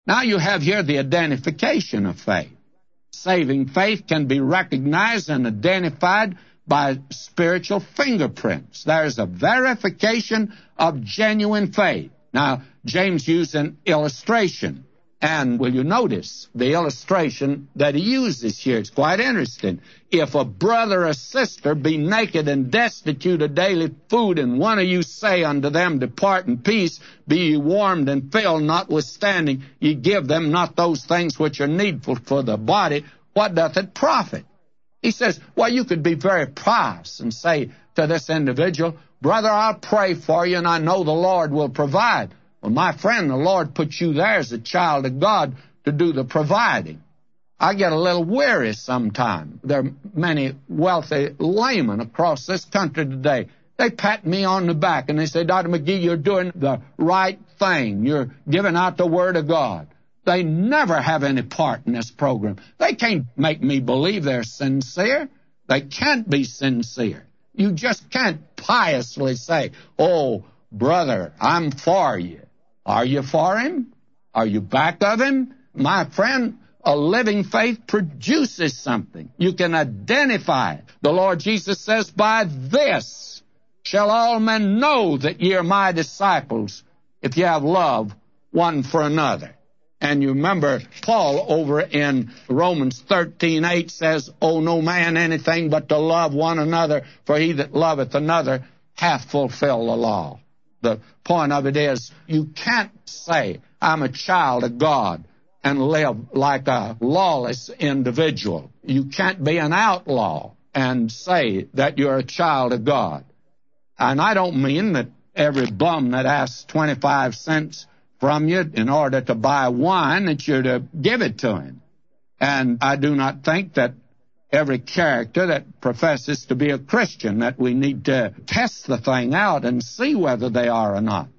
Now you have here the identification of faith. Saving faith can be recognized and identified by spiritual fingerprints. There's a verification of genuine faith. Now, James used an illustration. And will you notice the illustration that he uses here? It's quite interesting. If a brother or sister be naked and destitute of daily food, and one of you say unto them, Depart in peace, be ye warmed and filled, notwithstanding ye give them not those things which are needful for the body, what doth it profit? He says, well, you could be very pious and say to this individual, Brother, I'll pray for you, and I know the Lord will provide. Well, my friend, the Lord put you there as a child of God to do the providing. I get a little weary sometimes. There are many wealthy laymen across this country today. They pat me on the back and they say, Dr. McGee, you're doing the right thing. You're giving out the Word of God. They never have any part in this program. They can't make me believe they're sincere. They can't be sincere. You just can't piously say, oh, brother, I'm for you. Are you for him? Are you back of him? My friend, a living faith produces something. You can identify it. The Lord Jesus says, By this shall all men know that ye are my disciples, if ye have love one for another. And you remember Paul over in Romans 13:8 says, Owe no man anything but to love one another, for he that loveth another hath fulfilled the law. The point of it is, you can't say, I'm a child of God, and live like a lawless individual. You can't be an outlaw and say that you're a child of God. And I don't mean that every bum that asks 25 cents from you in order to buy wine, that you're to give it to him. And I do not think that every character that professes to be a Christian, that we need to test the thing out and see whether they are or not.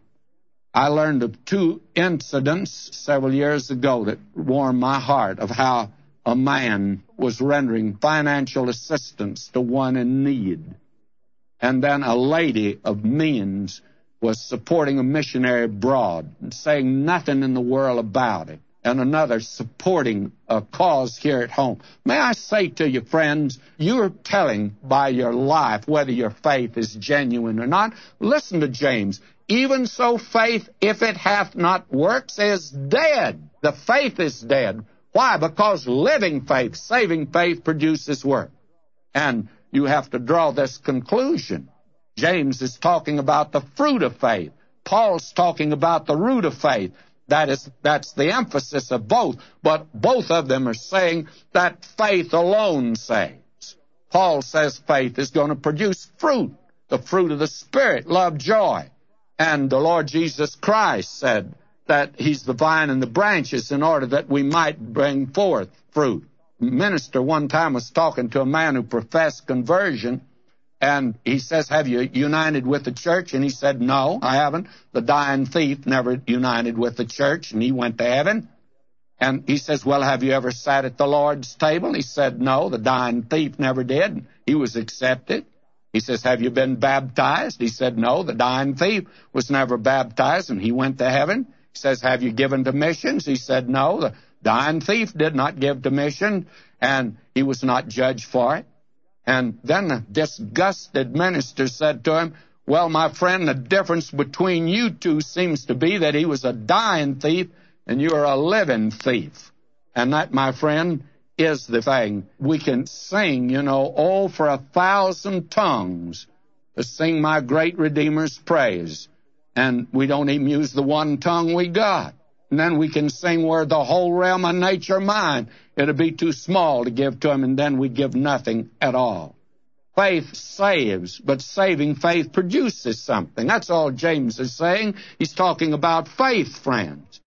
I learned of 2 incidents several years ago that warmed my heart, of how a man was rendering financial assistance to one in need. And then a lady of means was supporting a missionary abroad and saying nothing in the world about it. And another supporting a cause here at home. May I say to you, friends, you're telling by your life whether your faith is genuine or not. Listen to James. Even so faith, if it hath not works, is dead. The faith is dead. Why? Because living faith, saving faith, produces work. And you have to draw this conclusion. James is talking about the fruit of faith. Paul's talking about the root of faith. That's the emphasis of both, but both of them are saying that faith alone saves. Paul says faith is going to produce fruit, the fruit of the Spirit, love, joy. And the Lord Jesus Christ said that he's the vine and the branches in order that we might bring forth fruit. A minister one time was talking to a man who professed conversion, and he says, have you united with the church? And he said, no, I haven't. The dying thief never united with the church, and he went to heaven. And he says, well, have you ever sat at the Lord's table? He said, no, the dying thief never did. He was accepted. He says, have you been baptized? He said, no, the dying thief was never baptized, and he went to heaven. He says, have you given to missions? He said, no, the dying thief did not give to mission, and he was not judged for it. And then the disgusted minister said to him, well, my friend, the difference between you two seems to be that he was a dying thief and you are a living thief. And that, my friend, is the thing. We can sing, oh, for 1,000 tongues to sing my great Redeemer's praise. And we don't even use the one tongue we got. And then we can sing where the whole realm of nature mine. It'll be too small to give to him, and then we give nothing at all. Faith saves, but saving faith produces something. That's all James is saying. He's talking about faith, friends.